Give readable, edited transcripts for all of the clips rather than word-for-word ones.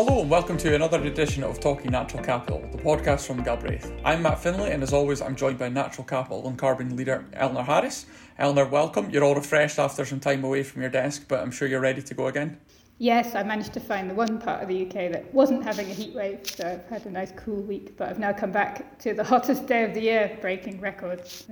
Hello and welcome to another edition of Talking Natural Capital, the podcast from Galbraith. I'm Matt Finlay and as always I'm joined by Natural Capital and Carbon leader Eleanor Harris. Eleanor, welcome. You're all refreshed after some time away from your desk, but I'm sure you're ready to go again. Yes, I managed to find the one part of the UK that wasn't having a heat wave, so I've had a nice cool week, but I've now come back to the hottest day of the year, breaking records.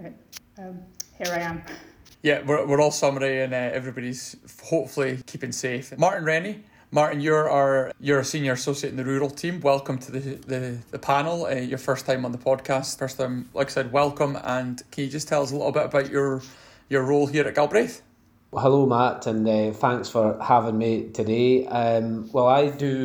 Here I am. Yeah, we're all summery and everybody's hopefully keeping safe. Martin Rennie. Martin, you're a senior associate in the rural team. Welcome to the panel. Your first time on the podcast. First time, like I said, welcome. And can you just tell us a little bit about your role here at Galbraith? Hello, Matt, and thanks for having me today. I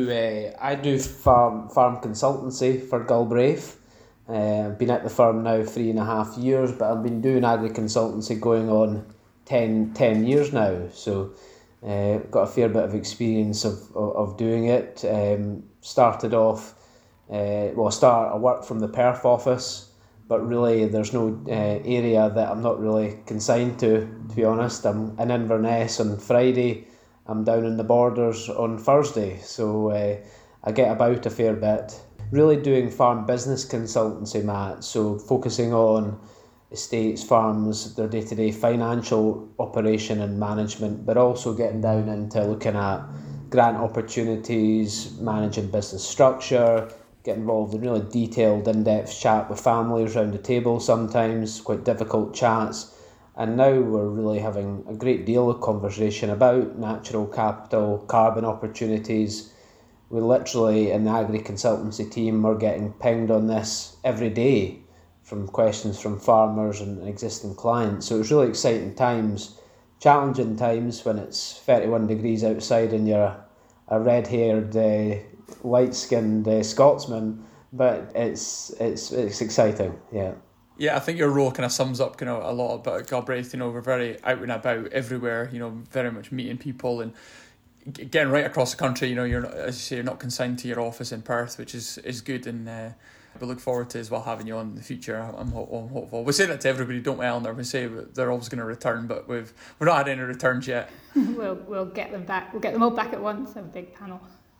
do farm consultancy for Galbraith. I've been at the firm now 3.5 years, but I've been doing agri consultancy going on 10 years now. So. Got a fair bit of experience of doing it. Started off, I work from the Perth office, but really there's no area that I'm not really consigned to be honest. I'm in Inverness on Friday, I'm down in the Borders on Thursday, so I get about a fair bit. Really doing farm business consultancy, Matt, so focusing on estates, farms, their day-to-day financial operation and management, but also getting down into looking at grant opportunities, managing business structure, get involved in really detailed, in-depth chat with families around the table sometimes, quite difficult chats. And now we're really having a great deal of conversation about natural capital, carbon opportunities. We literally, in the agri consultancy team, we're getting pinged on this every day from questions from farmers and existing clients. So it's really exciting times, challenging times when it's 31 degrees outside and you're a red-haired, light-skinned Scotsman, but it's exciting, yeah. Yeah, I think your role kind of sums up a lot about Galbraith. We're very out and about everywhere, very much meeting people and getting right across the country. You're not, as you say, you're not consigned to your office in Perth, which is good, and we look forward to as well having you on in the future. I'm hopeful. We say that to everybody, don't we, Eleanor? We say they're always going to return, but we've not had any returns yet. We'll get them back. We'll get them all back at once. Have a big panel.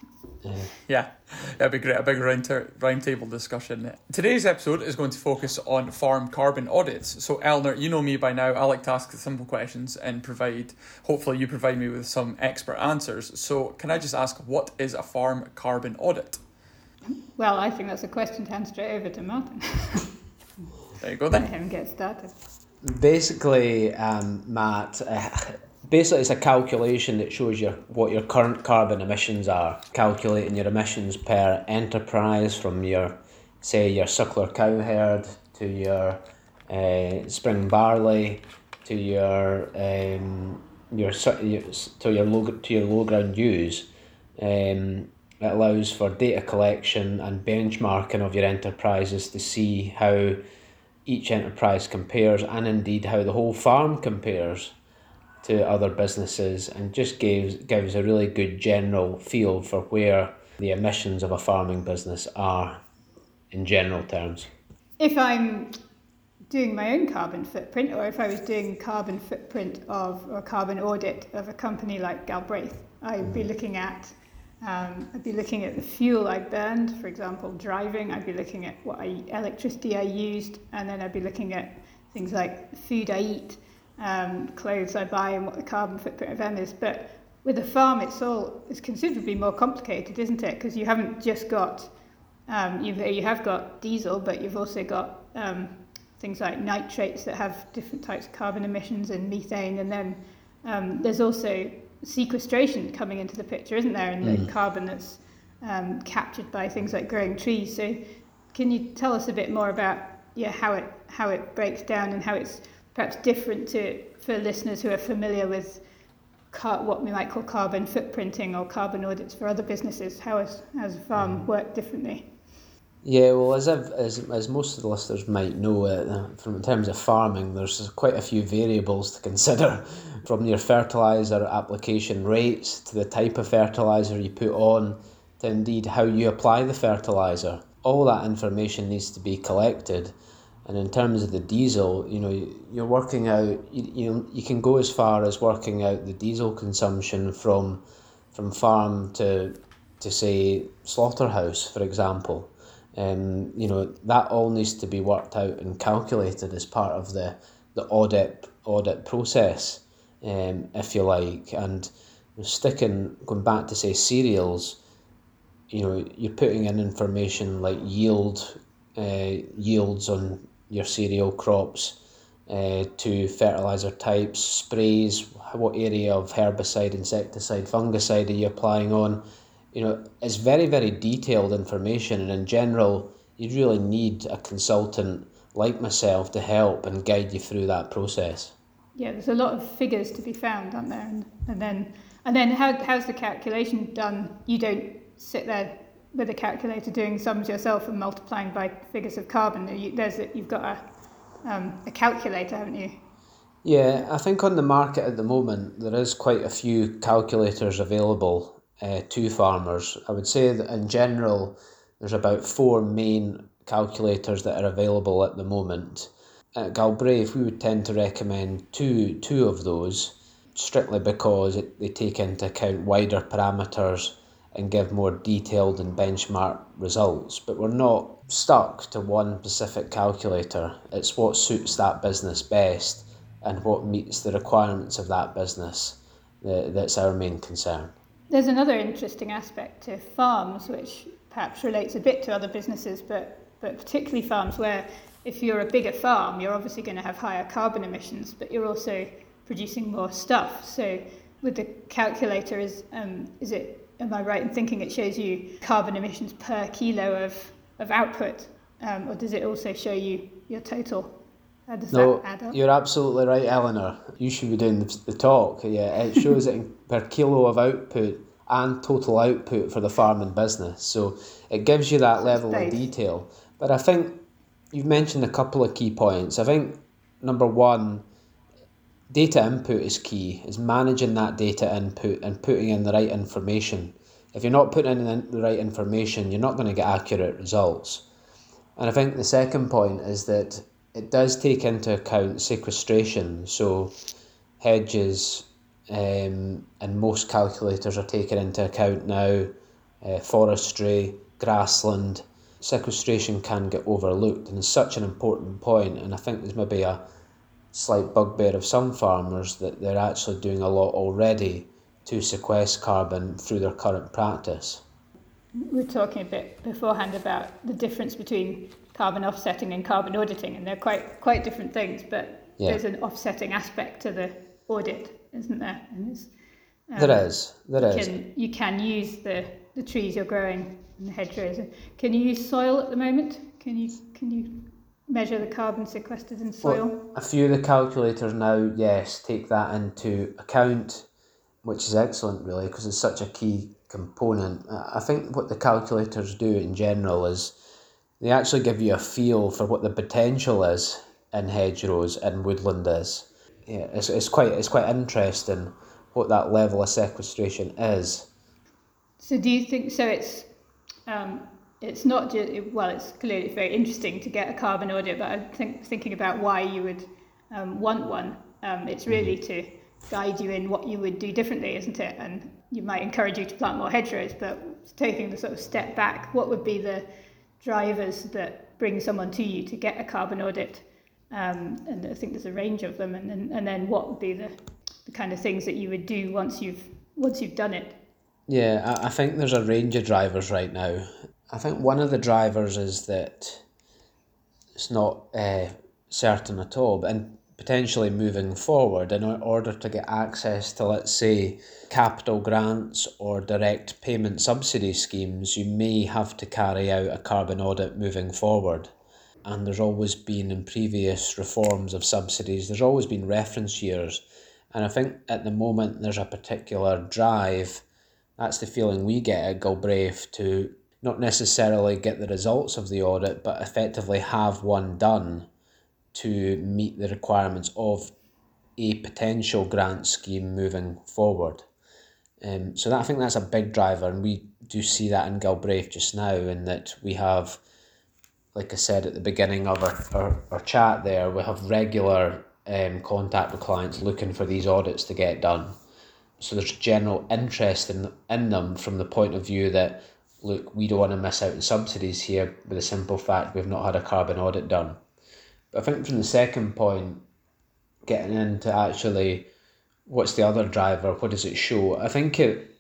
Yeah, that'd be great. A big round table discussion. Today's episode is going to focus on farm carbon audits. So, Eleanor, you know me by now. I like to ask the simple questions and hopefully you provide me with some expert answers. So, can I just ask, what is a farm carbon audit? Well, I think that's a question to hand straight over to Martin. There you go then. Let him get started. Basically, Matt, it's a calculation that shows what your current carbon emissions are, calculating your emissions per enterprise from your suckler cow herd to your spring barley to your low ground ewes. It allows for data collection and benchmarking of your enterprises to see how each enterprise compares and indeed how the whole farm compares to other businesses, and just gives a really good general feel for where the emissions of a farming business are in general terms. If I'm doing my own carbon footprint, or if I was doing carbon footprint or carbon audit of a company like Galbraith, I'd be looking at the fuel I burned, for example, driving. I'd be looking at what electricity I used, and then I'd be looking at things like food I eat, clothes I buy, and what the carbon footprint of them is. But with a farm, it's considerably more complicated, isn't it? Because you haven't just got you have got diesel, but you've also got things like nitrates that have different types of carbon emissions and methane, and then there's also sequestration coming into the picture, isn't there, and the carbon that's captured by things like growing trees. So can you tell us a bit more about how it breaks down and how it's perhaps different for listeners who are familiar with what we might call carbon footprinting or carbon audits for other businesses? How has a farm worked differently? Yeah, well, as most of the listeners might know, in terms of farming, there's quite a few variables to consider, from your fertiliser application rates to the type of fertiliser you put on to indeed how you apply the fertiliser. All that information needs to be collected. And in terms of the diesel, you're working out, you can go as far as working out the diesel consumption from farm to to say slaughterhouse, for example. That all needs to be worked out and calculated as part of the audit process, if you like. And going back to say cereals, you're putting in information like yields on your cereal crops, to fertiliser types, sprays, what area of herbicide, insecticide, fungicide are you applying on. It's very, very detailed information, and in general, you really need a consultant like myself to help and guide you through that process. Yeah, there's a lot of figures to be found, aren't there? And then how's the calculation done? You don't sit there with a calculator doing sums yourself and multiplying by figures of carbon. You've got a calculator, haven't you? Yeah, I think on the market at the moment there is quite a few calculators available to farmers. I would say that in general there's about 4 main calculators that are available at the moment. At Galbraith we would tend to recommend two of those, strictly because they take into account wider parameters and give more detailed and benchmark results. But we're not stuck to one specific calculator. It's what suits that business best and what meets the requirements of that business that's our main concern. There's another interesting aspect to farms, which perhaps relates a bit to other businesses, but particularly farms, where if you're a bigger farm, you're obviously going to have higher carbon emissions, but you're also producing more stuff. So with the calculator, am I right in thinking it shows you carbon emissions per kilo of output, or does it also show you your total? How does that add up? You're absolutely right, Eleanor. You should be doing the talk. Yeah, it shows it per kilo of output and total output for the farming business. So it gives you that level of detail. But I think you've mentioned a couple of key points. I think number one, data input is key, is managing that data input and putting in the right information. If you're not putting in the right information, you're not going to get accurate results. And I think the second point is that it does take into account sequestration. So hedges, and most calculators are taking into account now forestry, grassland. Sequestration can get overlooked, and it's such an important point. And I think there's maybe a slight bugbear of some farmers that they're actually doing a lot already to sequester carbon through their current practice. We were talking a bit beforehand about the difference between carbon offsetting and carbon auditing, and they're quite different things, but there's an offsetting aspect to the audit, isn't there? And there is. You can use the trees you're growing and the hedgerows. Can you use soil at the moment? Can you measure the carbon sequestered in soil? Well, a few of the calculators now, yes, take that into account, which is excellent really, because it's such a key component. I think what the calculators do in general is they actually give you a feel for what the potential is in hedgerows and woodland is. Yeah, it's quite interesting what that level of sequestration is. So do you think so? It's not just, well, it's clearly very interesting to get a carbon audit, but I think thinking about why you would want one, it's really to guide you in what you would do differently, isn't it? And you might encourage you to plant more hedgerows, but taking the sort of step back, what would be the drivers that bring someone to you to get a carbon audit? And I think there's a range of them, and then what would be the kind of things that you would do once you've done it? Yeah, I think there's a range of drivers right now. I think one of the drivers is that it's not certain at all, and potentially moving forward, in order to get access to, let's say, capital grants or direct payment subsidy schemes, you may have to carry out a carbon audit moving forward. And there's always been, in previous reforms of subsidies, there's always been reference years. And I think at the moment there's a particular drive, that's the feeling we get at Galbraith, to not necessarily get the results of the audit, but effectively have one done to meet the requirements of a potential grant scheme moving forward. So I think that's a big driver, and we do see that in Galbraith just now, in that we have, like I said at the beginning of our chat there, we have regular contact with clients looking for these audits to get done. So there's general interest in them from the point of view that, look, we don't want to miss out on subsidies here with the simple fact we've not had a carbon audit done. But I think from the second point, getting into actually what's the other driver, what does it show? I think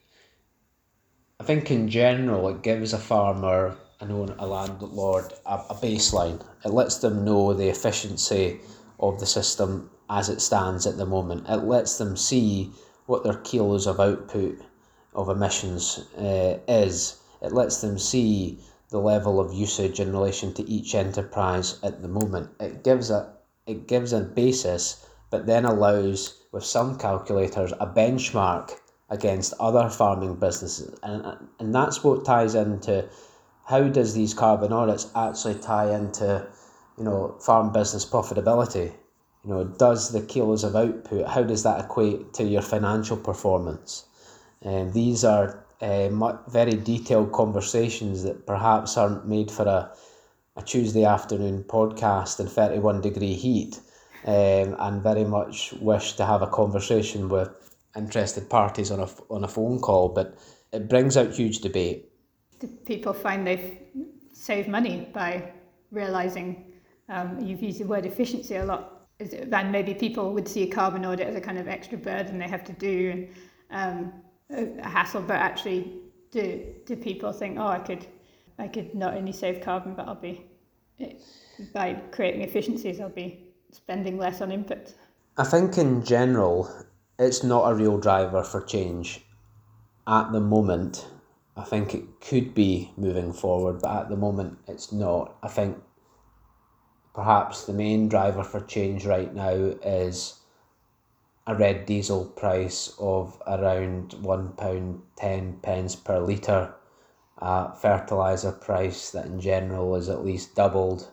in general it gives a farmer, a landlord, a baseline. It lets them know the efficiency of the system as it stands at the moment. It lets them see what their kilos of output of emissions is. It lets them see the level of usage in relation to each enterprise at the moment. It gives a basis, but then allows, with some calculators, a benchmark against other farming businesses. And that's what ties into how does these carbon audits actually tie into, farm business profitability. Does the kilos of output, how does that equate to your financial performance? And these are very detailed conversations that perhaps aren't made for a Tuesday afternoon podcast in 31 degree heat, and very much wish to have a conversation with interested parties on a phone call, but it brings out huge debate. Do people find they've saved money by realising, you've used the word efficiency a lot, and maybe people would see a carbon audit as a kind of extra burden they have to do, and a hassle, but actually do people think, I could not only save carbon, but by creating efficiencies I'll be spending less on input? I think in general it's not a real driver for change at the moment. I think it could be moving forward, but at the moment it's not. I think perhaps the main driver for change right now is a red diesel price of around £1.10 per litre, a fertiliser price that in general is at least doubled.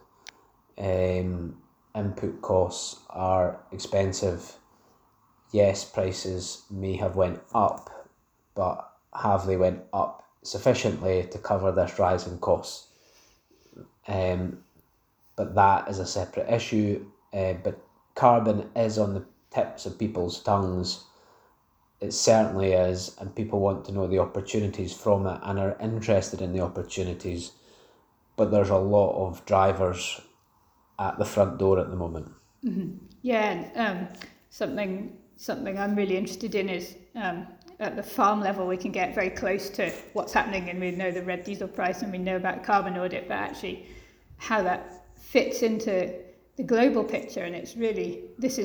Input costs are expensive. Yes, prices may have went up, but have they went up sufficiently to cover this rise in costs? But that is a separate issue. But carbon is on the tips of people's tongues. It certainly is, and people want to know the opportunities from it and are interested in the opportunities. But there's a lot of drivers at the front door at the moment. Mm-hmm. Yeah, something I'm really interested in is at the farm level we can get very close to what's happening, and we know the red diesel price and we know about carbon audit, but actually how that fits into the global picture. And it's really this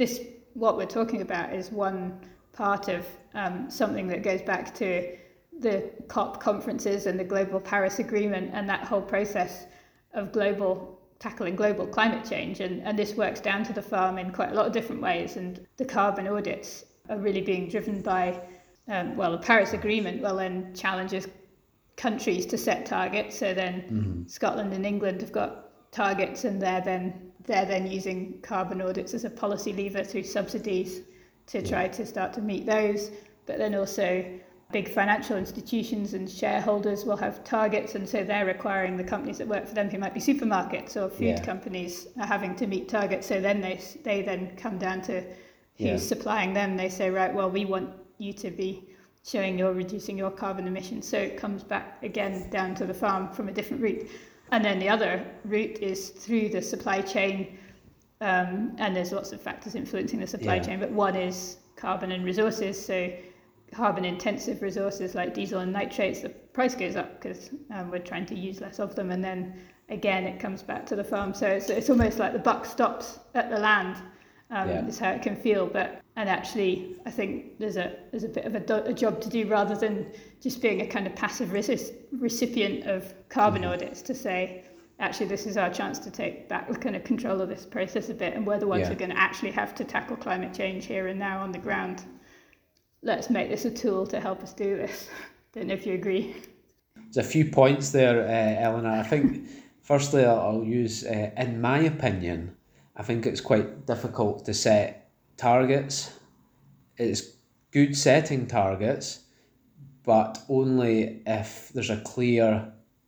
what we're talking about is one part of something that goes back to the COP conferences and the Global Paris Agreement and that whole process of tackling global climate change, and this works down to the farm in quite a lot of different ways. And the carbon audits are really being driven by the Paris Agreement then challenges countries to set targets. So then Scotland and England have got targets, and they're then using carbon audits as a policy lever through subsidies to try to start to meet those. But then also big financial institutions and shareholders will have targets, and so they're requiring the companies that work for them, who might be supermarkets or food companies, are having to meet targets. So then they then come down to who's supplying them. They say, right, well, we want you to be showing you're reducing your carbon emissions. So it comes back again down to the farm from a different route. And then the other route is through the supply chain, and there's lots of factors influencing the supply chain, but one is carbon and resources. So carbon intensive resources like diesel and nitrates, the price goes up because we're trying to use less of them, and then again it comes back to the farm. So it's almost like the buck stops at the land, is how it can feel. And actually I think there's a bit of a job to do, rather than just being a kind of passive recipient of carbon audits, to say, actually this is our chance to take back kind of control of this process a bit, and we're the ones who are going to actually have to tackle climate change here and now on the ground. Let's make this a tool to help us do this. Don't know if you agree. There's a few points there, Eleanor. I think firstly I'll use, in my opinion, I think it's quite difficult to set targets. It's good setting targets, but only if there's a clear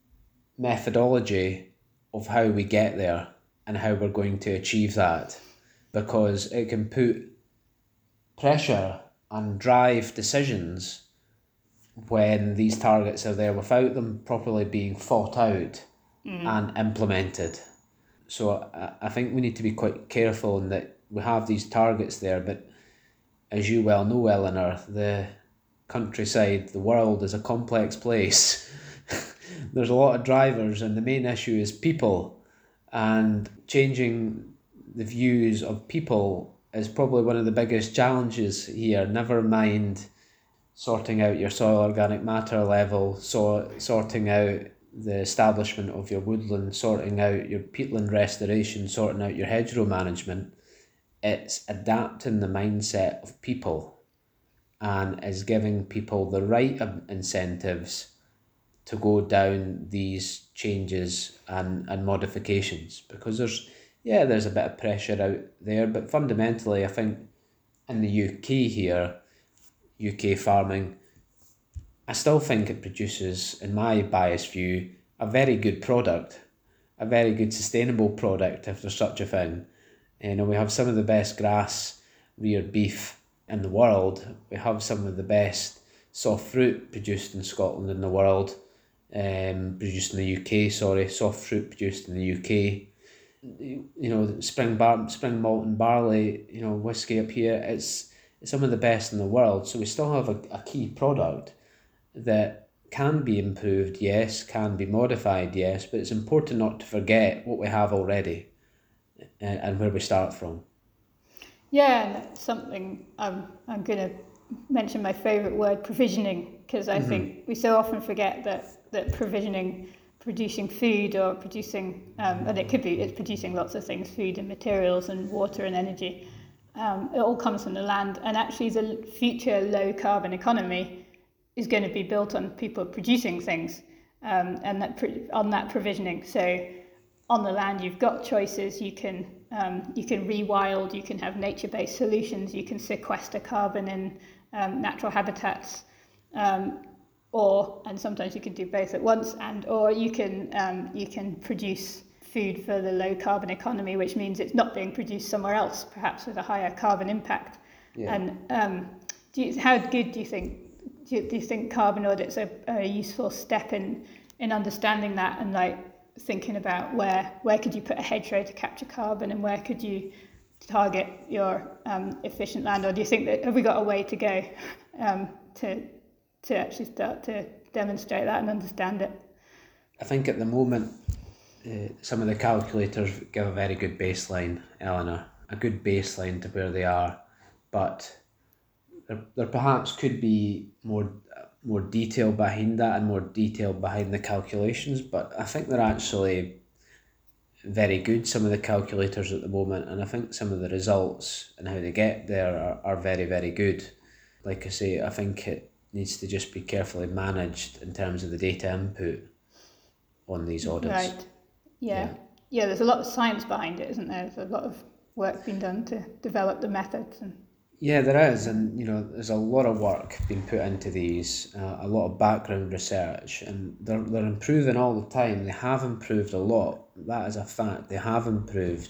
methodology of how we get there and how we're going to achieve that, because it can put pressure and drive decisions when these targets are there without them properly being thought out and implemented. So I think we need to be quite careful in that we have these targets there, but as you well know, Eleanor, the countryside, the world is a complex place. There's a lot of drivers, and the main issue is people, and changing the views of people is probably one of the biggest challenges here. Never mind sorting out your soil organic matter level, sorting out the establishment of your woodland, sorting out your peatland restoration, sorting out your hedgerow management. It's adapting the mindset of people and is giving people the right incentives to go down these changes and modifications, because there's a bit of pressure out there, but fundamentally I think in the UK here, UK farming, I still think it produces, in my biased view, a very good product, a very good sustainable product, if there's such a thing. We have some of the best grass reared beef in the world. We have some of the best soft fruit produced in Scotland in the world, produced in the UK, soft fruit produced in the UK. Spring malt and barley, whiskey up here, it's some of the best in the world. So we still have a key product that can be improved, yes, can be modified, yes, but it's important not to forget what we have already and where we start from. Yeah, and that's something I'm going to mention my favourite word, provisioning, because I think we so often forget that provisioning, producing food or producing, and it's producing lots of things, food and materials and water and energy, it all comes from the land, and actually the future low carbon economy is going to be built on people producing things and on that provisioning. So on the land you've got choices, you can rewild, you can have nature-based solutions, you can sequester carbon in natural habitats, and sometimes you can do both at once, or you can produce food for the low carbon economy, which means it's not being produced somewhere else, perhaps with a higher carbon impact. Yeah. And how good do you think carbon audits are a useful step in understanding that, and like thinking about where could you put a hedgerow to capture carbon, and where could you target your efficient land? Or do you think that have we got a way to go to actually start to demonstrate that and understand it? I think at the moment some of the calculators give a very good baseline, Eleanor, a good baseline to where they are, but there perhaps could be more detail behind that and more detail behind the calculations, but I think they're actually very good, some of the calculators at the moment, and I think some of the results and how they get there are very, very good. Like I say, I think it needs to just be carefully managed in terms of the data input on these audits. Right. Yeah, there's a lot of science behind it, isn't there? There's a lot of work being done to develop the methods. Yeah, there is, and there's a lot of work being put into these, a lot of background research, and they're improving all the time. They have improved a lot. That is a fact. They have improved,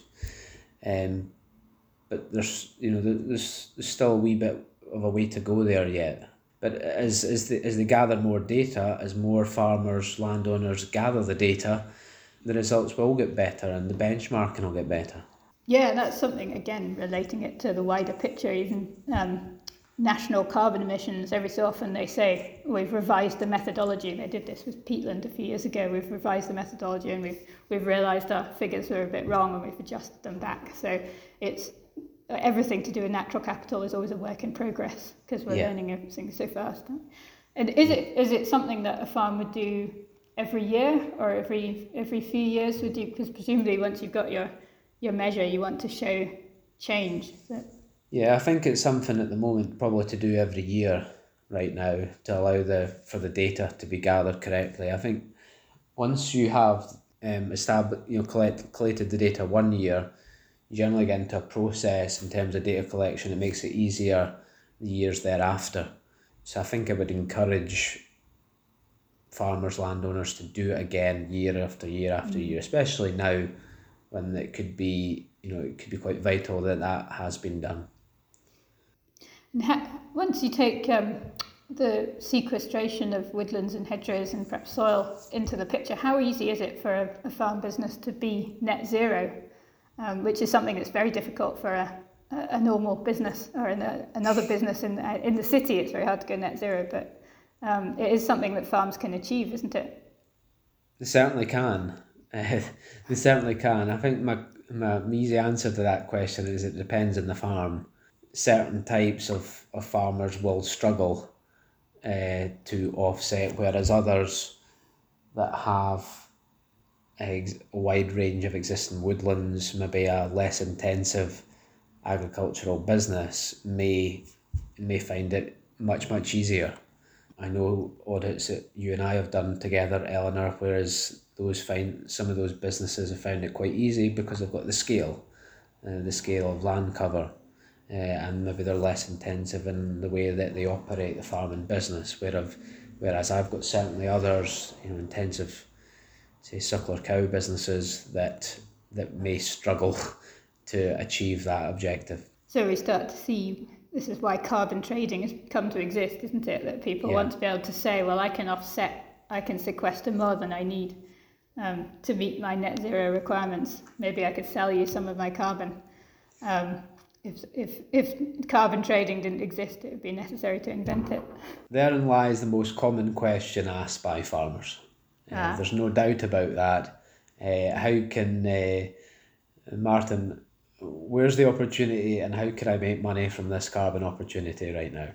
but there's still a wee bit of a way to go there yet. But as they gather more data, as more farmers, landowners gather the data, the results will get better, and the benchmarking will get better. Yeah, that's something, again, relating it to the wider picture, even national carbon emissions. Every so often they say, we've revised the methodology. They did this with peatland a few years ago. We've revised the methodology and we've realised our figures were a bit wrong and we've adjusted them back. So it's everything to do with natural capital is always a work in progress, because we're learning everything so fast. And is it something that a farm would do every year or every few years? Because presumably once you've got your measure, you want to show change. Yeah, I think it's something at the moment probably to do every year right now to allow for the data to be gathered correctly. I think once you have collated the data 1 year, you generally get into a process in terms of data collection. It makes it easier the years thereafter. So I think I would encourage farmers, landowners to do it again year after year after year, especially now when it could be quite vital that has been done. Once you take the sequestration of woodlands and hedgerows and perhaps soil into the picture, how easy is it for a farm business to be net zero, which is something that's very difficult for a normal business or another business in the city? It's very hard to go net zero, but it is something that farms can achieve, isn't it? They certainly can. They certainly can. I think my easy answer to that question is it depends on the farm. Certain types of farmers will struggle to offset, whereas others that have a wide range of existing woodlands, maybe a less intensive agricultural business, may find it much easier. I know audits that you and I have done together, Eleanor, whereas some of those businesses have found it quite easy because they've got the scale of land cover, and maybe they're less intensive in the way that they operate the farming business. Whereas I've got certainly others, intensive, say, suckler cow businesses that may struggle to achieve that objective. So we start to see, this is why carbon trading has come to exist, isn't it? That people want to be able to say, well, I can sequester more than I need to meet my net zero requirements. Maybe I could sell you some of my carbon. If carbon trading didn't exist, it would be necessary to invent it. Therein lies the most common question asked by farmers. There's no doubt about that. How can, Martin, where's the opportunity and how can I make money from this carbon opportunity right now?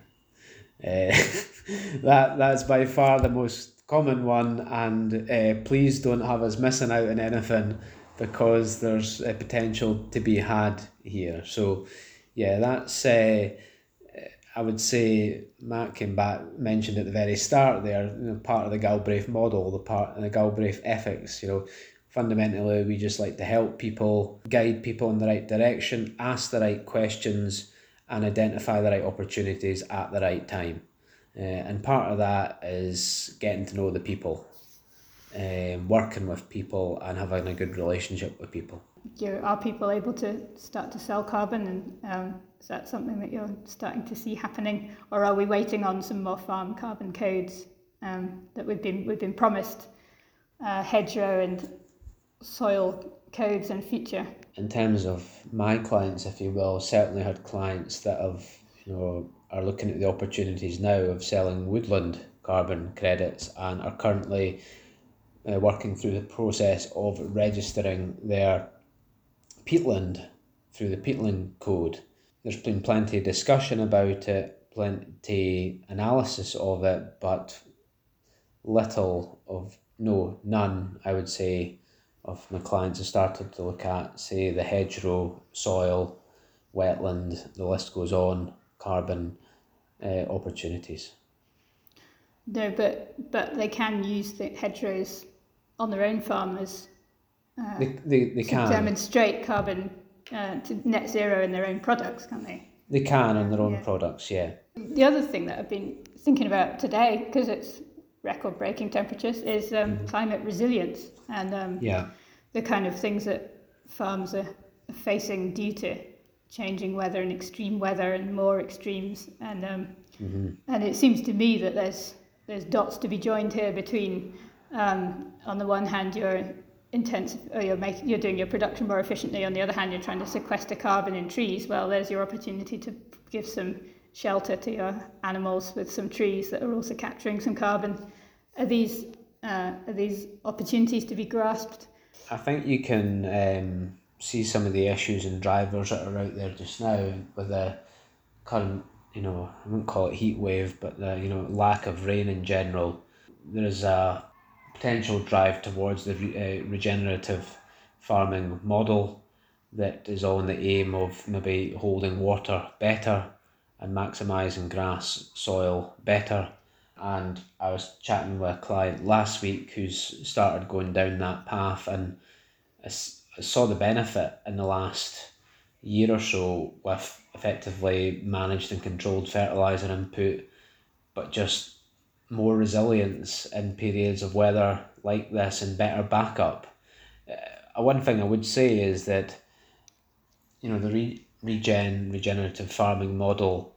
That's by far the most common one, and please don't have us missing out on anything, because there's a potential to be had here. So that's I would say Matt mentioned at the very start there, part of the Galbraith model, the part of the Galbraith ethics. Fundamentally, we just like to help people, guide people in the right direction, ask the right questions, and identify the right opportunities at the right time. And part of that is getting to know the people, working with people and having a good relationship with people. Are people able to start to sell carbon, and is that something that you're starting to see happening, or are we waiting on some more farm carbon codes that we've been promised hedgerow and soil codes in future? In terms of my clients, if you will, certainly had clients that have are looking at the opportunities now of selling woodland carbon credits and are currently working through the process of registering their peatland through the peatland code. There's been plenty of discussion about it, plenty analysis of it, but none, I would say, of my clients have started to look at, say, the hedgerow, soil, wetland, the list goes on, carbon opportunities. No, but they can use the hedgerows on their own farm as they can demonstrate carbon to net zero in their own products, can't they? They can on their own products, yeah. The other thing that I've been thinking about today, because it's record-breaking temperatures, is climate resilience and the kind of things that farms are facing due to changing weather and extreme weather and more extremes, and it seems to me that there's dots to be joined here between on the one hand you're doing your production more efficiently, on the other hand you're trying to sequester carbon in trees. Well, there's your opportunity to give some shelter to your animals with some trees that are also capturing some carbon. Are these opportunities to be grasped? I think you can see some of the issues and drivers that are out there just now with the current, I wouldn't call it heat wave, but the lack of rain in general. There is a potential drive towards the regenerative farming model that is all in the aim of maybe holding water better and maximising grass soil better. And I was chatting with a client last week who's started going down that path, and I saw the benefit in the last year or so with effectively managed and controlled fertiliser input, but just more resilience in periods of weather like this and better backup. One thing I would say is that the regenerative farming model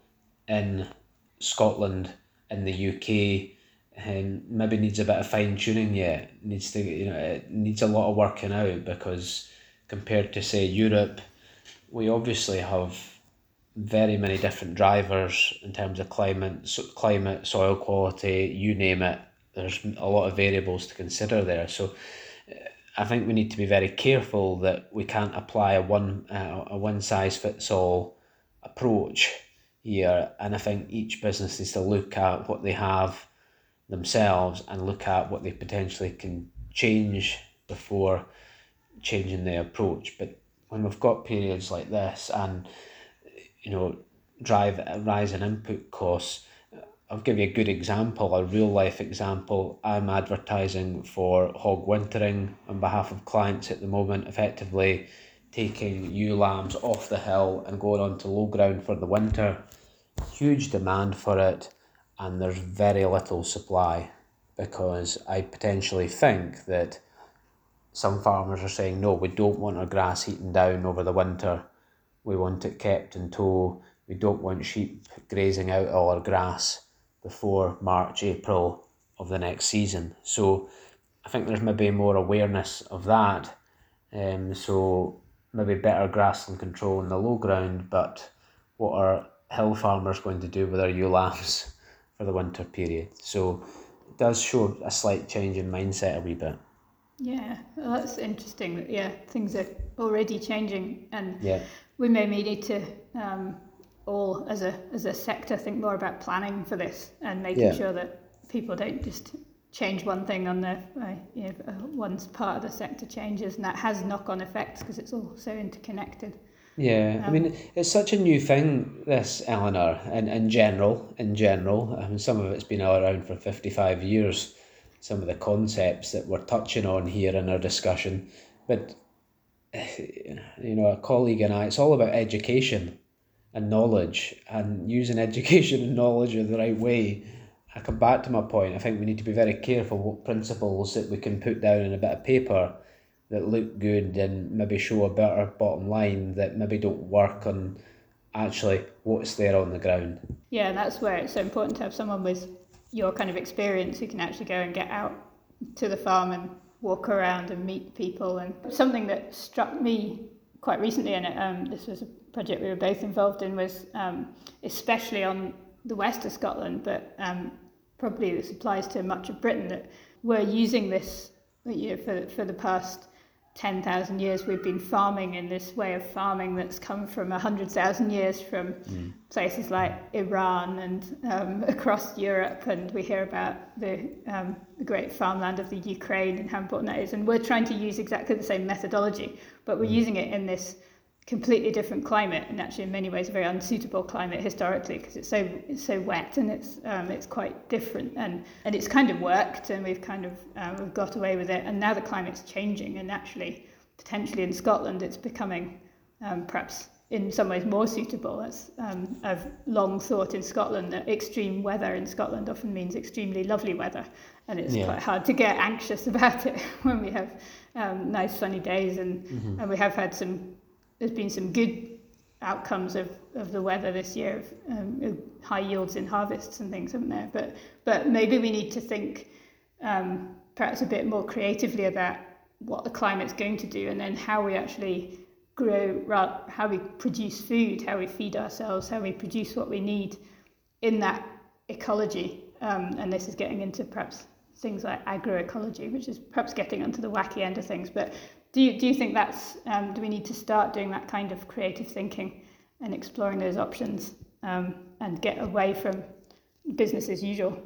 in Scotland, in the UK, and maybe needs a bit of fine tuning yet. It needs a lot of working out, because compared to, say, Europe, we obviously have very many different drivers in terms of climate, soil quality, you name it. There's a lot of variables to consider there. So I think we need to be very careful that we can't apply a one size fits all approach here. And I think each business needs to look at what they have themselves and look at what they potentially can change before changing their approach. But when we've got periods like this and rise in input costs, I'll give you a good example, a real life example. I'm advertising for hog wintering on behalf of clients at the moment, effectively taking ewe lambs off the hill and going onto low ground for the winter. Huge demand for it, and there's very little supply, because I potentially think that some farmers are saying, no, we don't want our grass eaten down over the winter. We want it kept in tow. We don't want sheep grazing out all our grass before March, April of the next season. So I think there's maybe more awareness of that. So maybe better grassland control in the low ground, but what are hill farmers going to do with their ewe lambs for the winter period? So it does show a slight change in mindset a wee bit. Yeah, well, that's interesting. Yeah, things are already changing, and Yeah. we maybe need to all as a sector think more about planning for this and making sure that people don't just change one thing on the one part of the sector changes, and that has knock-on effects because it's all so interconnected. Yeah, I mean, it's such a new thing, this, Eleanor, and in general. I mean, some of it's been around for 55 years, some of the concepts that we're touching on here in our discussion. But, a colleague and I, it's all about education and knowledge, and using education and knowledge in the right way. I come back to my point. I think we need to be very careful what principles that we can put down in a bit of paper that look good and maybe show a better bottom line that maybe don't work on actually what's there on the ground. Yeah, and that's where it's so important to have someone with your kind of experience who can actually go and get out to the farm and walk around and meet people. And something that struck me quite recently, and this was a project we were both involved in, was especially on the west of Scotland, but probably this applies to much of Britain, that we're using this for the past 10,000 years. We've been farming in this way of farming that's come from 100,000 years from places like Iran and across Europe, and we hear about the great farmland of the Ukraine and how important that is, and we're trying to use exactly the same methodology, but we're using it in this completely different climate, and actually in many ways a very unsuitable climate historically, because it's so wet and it's quite different, and it's kind of worked, and we've got away with it, and now the climate's changing, and actually potentially in Scotland it's becoming perhaps in some ways more suitable. As I've long thought in Scotland that extreme weather in Scotland often means extremely lovely weather, and it's quite hard to get anxious about it when we have nice sunny days, and we have had there's been some good outcomes of the weather this year, of high yields in harvests and things, haven't there? But maybe we need to think perhaps a bit more creatively about what the climate's going to do, and then how we actually grow, how we produce food, how we feed ourselves, how we produce what we need in that ecology. And this is getting into perhaps things like agroecology, which is perhaps getting onto the wacky end of things. But do you think that's, do we need to start doing that kind of creative thinking and exploring those options and get away from business as usual?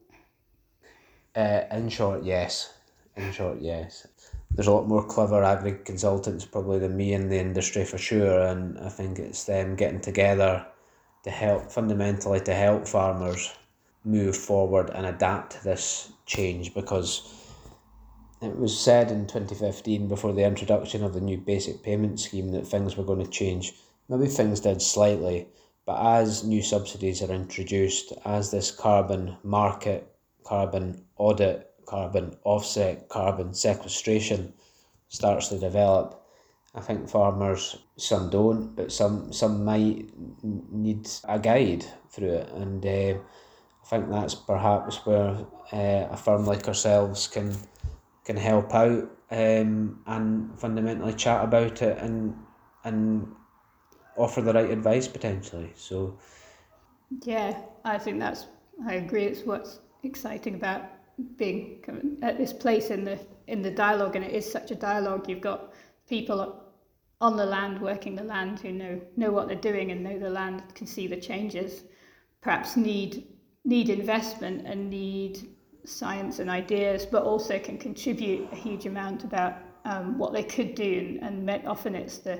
In short, yes. There's a lot more clever agri-consultants probably than me in the industry for sure, and I think it's them getting together to help farmers move forward and adapt to this change, because it was said in 2015, before the introduction of the new basic payment scheme, that things were going to change. Maybe things did slightly, but as new subsidies are introduced, as this carbon market, carbon audit, carbon offset, carbon sequestration starts to develop, I think farmers, some don't, but some might need a guide through it, and I think that's perhaps where a firm like ourselves can help out, and fundamentally chat about it and offer the right advice potentially. So yeah, I agree. It's what's exciting about being at this place in the dialogue, and it is such a dialogue. You've got people on the land, working the land, who know what they're doing and know the land, can see the changes, perhaps need investment and need science and ideas, but also can contribute a huge amount about what they could do, and often it's the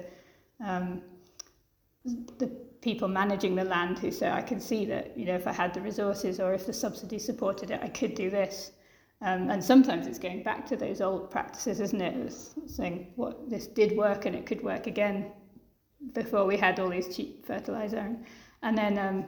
people managing the land who say, I can see that, if I had the resources or if the subsidy supported it, I could do this. And sometimes it's going back to those old practices, isn't it? It's saying what this did work and it could work again before we had all these cheap fertilizer. And then,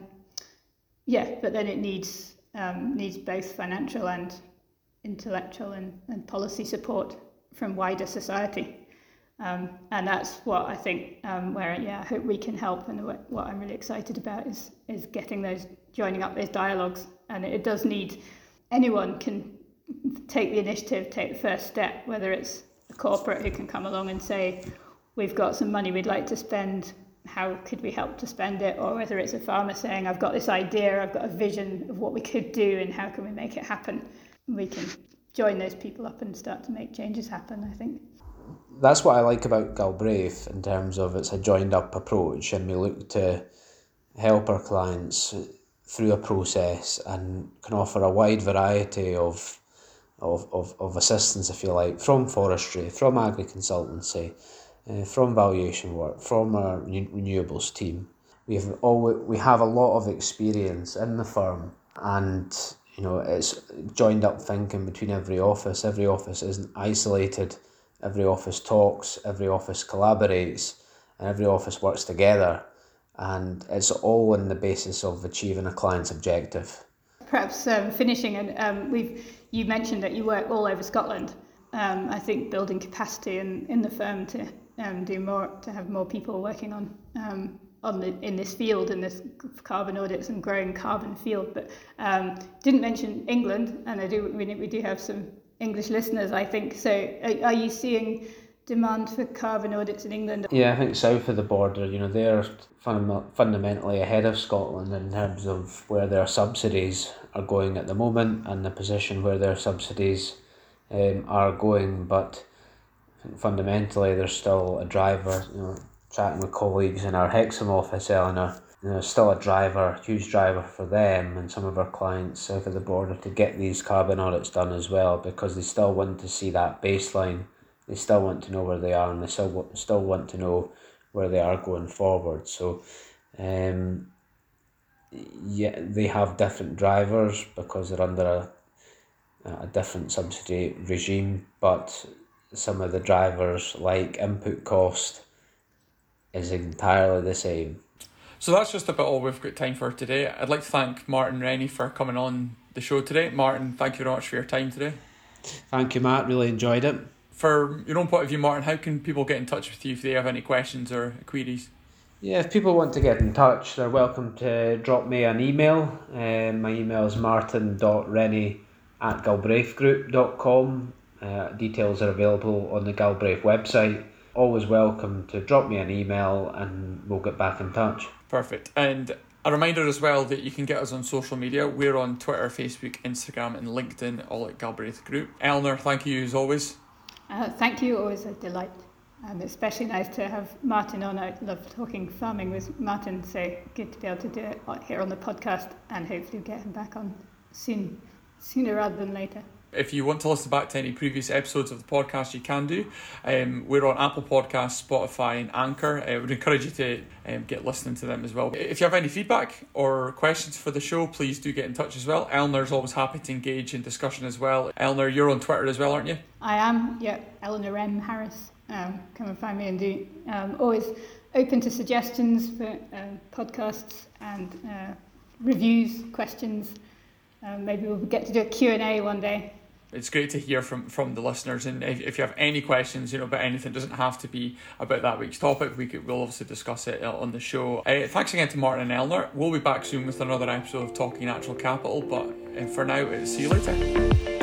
but then it needs both financial and intellectual and policy support from wider society. And that's what I think, I hope we can help, and what I'm really excited about is joining up those dialogues. And it does need, anyone can take the initiative, take the first step, whether it's a corporate who can come along and say, we've got some money we'd like to spend, how could we help to spend it? Or whether it's a farmer saying, I've got this idea, I've got a vision of what we could do and how can we make it happen. We can join those people up and start to make changes happen, I think. That's what I like about Galbraith in terms of it's a joined up approach, and we look to help our clients through a process and can offer a wide variety of assistance, if you like, from forestry, from agri-consultancy, from valuation work, from our renewables team. We have a lot of experience in the firm, and it's joined up thinking between every office. Every office isn't isolated. Every office talks, every office collaborates, and every office works together, and it's all on the basis of achieving a client's objective. Perhaps finishing, and you mentioned that you work all over Scotland. I think building capacity in the firm to do more, to have more people working in this field, in this carbon audits and growing carbon field. But didn't mention England, and we do have some English listeners, I think. So are you seeing demand for carbon audits in England? Yeah, I think south of the border, they're fundamentally ahead of Scotland in terms of where their subsidies are going at the moment and the position where their subsidies are going. But I think fundamentally there's still a driver, chatting with colleagues in our Hexham office, Eleanor, still a huge driver for them and some of our clients south of the border to get these carbon audits done as well, because they still want to see that baseline. They still want to know where they are, and they still want to know where they are going forward. So, they have different drivers because they're under a different subsidy regime, but some of the drivers, like input cost, is entirely the same. So that's just about all we've got time for today. I'd like to thank Martin Rennie for coming on the show today. Martin, thank you very much for your time today. Thank you, Matt. Really enjoyed it. For your own point of view, Martin, how can people get in touch with you if they have any questions or queries? Yeah, if people want to get in touch, they're welcome to drop me an email. My email is martin.rennie@galbraithgroup.com. Details are available on the Galbraith website. Always welcome to drop me an email and we'll get back in touch. Perfect. And a reminder as well that you can get us on social media. We're on Twitter, Facebook, Instagram and LinkedIn, all at Galbraith Group. Eleanor, thank you as always. Thank you, always a delight. Especially nice to have Martin on. I love talking farming with Martin, so good to be able to do it here on the podcast, and hopefully get him back on sooner rather than later. If you want to listen back to any previous episodes of the podcast, you can do. We're on Apple Podcasts, Spotify and Anchor. I would encourage you to get listening to them as well. If you have any feedback or questions for the show, please do get in touch as well. Eleanor's always happy to engage in discussion as well. Eleanor, you're on Twitter as well, aren't you? I am, yeah. Eleanor M. Harris. Come and find me, and do always open to suggestions for podcasts and reviews, questions. Maybe we'll get to do a Q&A one day. it's great to hear from the listeners, and if you have any questions, about anything, it doesn't have to be about that week's topic. We'll obviously discuss it on the show. Thanks again to Martin and Eleanor. We'll be back soon with another episode of Talking Natural Capital, but for now, see you later.